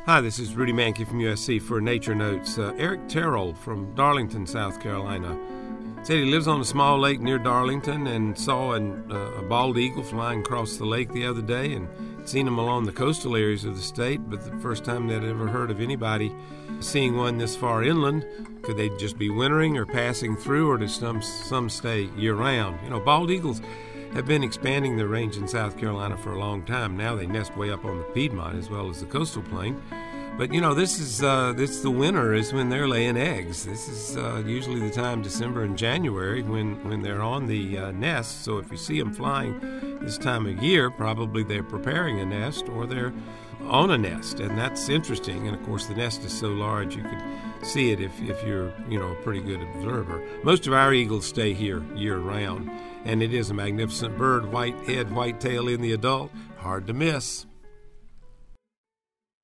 Hi, this is Rudy Mankey from USC for Nature Notes. Eric Terrell from Darlington, South Carolina, said he lives on a small lake near Darlington and saw a bald eagle flying across the lake the other day and seen them along the coastal areas of the state, but the first time they'd ever heard of anybody seeing one this far inland. Could they just be wintering or passing through, or do some stay year-round? Bald eagles have been expanding their range in South Carolina for a long time. Now they nest way up on the Piedmont as well as the coastal plain. But this is the winter is when they're laying eggs. This is usually the time, December and January, when they're on the nest. So if you see them flying this time of year, probably they're preparing a nest or they're on a nest, and that's interesting. And of course, the nest is so large you could see it if you're a pretty good observer. Most of our eagles stay here year-round, and it is a magnificent bird. White head, white tail in the adult, hard to miss.